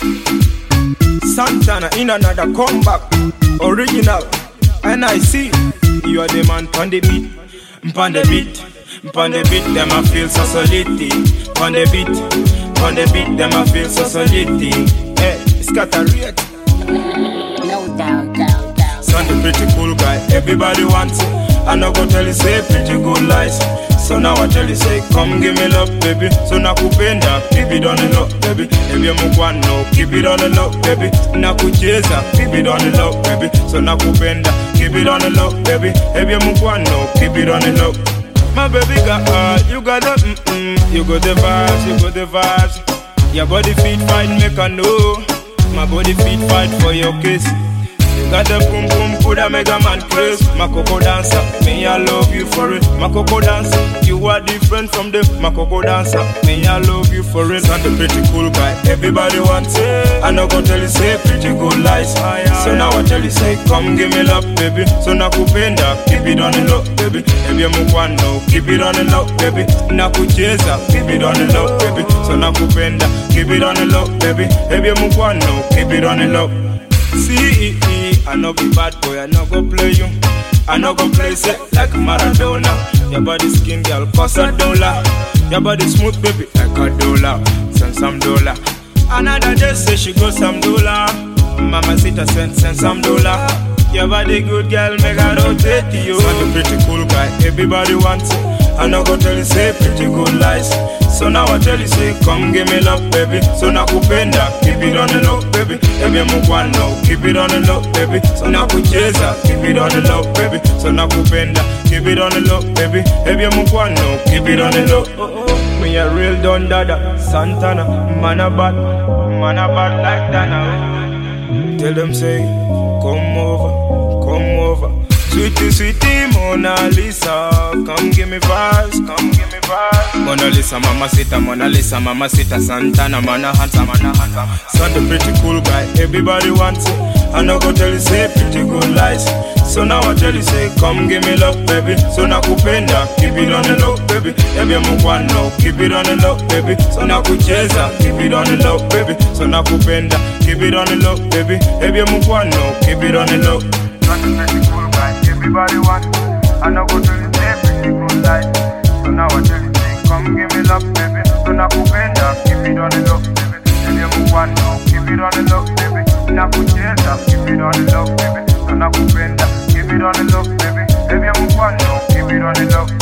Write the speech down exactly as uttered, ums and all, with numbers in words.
Santana in another comeback, original. And I see you are the man pon the beat, pon the beat, pon the beat. Them I feel so solidity. Pon the beat, pon the beat. Them I feel so solidity. Hey, it's got a rate. No doubt, doubt, doubt. Son the pretty cool guy, everybody wants it. I no go tell you say pretty good lies. So now I tell you say come give me love baby. So na kupenda keep it on the low baby. If you mkwano keep it on the low baby. Na kucheza keep it on the low baby. So na kupenda keep it on the low baby. If you mkwano keep it on the low. My baby got all, you got the mm-mm. You got the vibes, you got the vibes. Your body feet fight make I know. My body feet fight for your kiss. Got the boom boom, put a mega man craze. My coco dancer, me I love you for it. My coco dancer, you are different from them. My coco dancer, me I love you for it. I'm the pretty cool guy, everybody wants it. I no go tell you say pretty good lies. So now I tell you say come give me love baby. So na kupenda, keep it on the low baby. Ebi mkwano, keep it on the low baby. Na kucheza, keep it on the low baby. So na kupenda, keep it on the low baby. Ebi mkwano, keep it on the low. See, I no be bad boy, I no go play you. I no go play set like Maradona. Your body skin girl cost a dollar. Your body smooth baby like a dollar. Send some dollar. Another day say she go some dollar. Mama sita send send some dollar. Your body good girl make her rotate you. I'm the pretty cool guy, everybody wants it. I no go tell you say pretty good lies. So now I tell you say come give me love baby. So na kupenda keep it on the low baby. Ebi mkwano keep it on the low baby. So na kucheza keep it on the low baby. So na kupenda keep it on the low baby. Ebi mkwano keep it on the low. Oh, oh. Me a real don dada Santana. Man a bad, man a bad like Dana. Tell them say come over, come over. Sweetie, sweetie, Mona Lisa, come give me vibes, come give me vibes. Mona Lisa, Mama Sita, Mona Lisa, Mama Sita, Santana, Mana Hansa, Mana Hansa. Son the pretty cool guy, everybody wants it. I no go tell you say pretty good lies. So now I tell you say come give me love baby. So na kupenda, keep it on the low baby. Ebi mkwano, keep it on the low baby. So na kucheza, keep it on the low baby. So na kupenda, keep it on the low baby. Ebi mkwano, keep it on the low. Son the pretty cool guy, everybody wants it. I no go tell you say pretty good lies. So now I tell you say come give me love baby. So na kupenda, keep it on the low baby. Ebi mkwano, keep it on the low baby. Na kucheza, keep it on the low baby. So na kupenda, keep it on the low baby. Ebi mkwano, keep it on the low.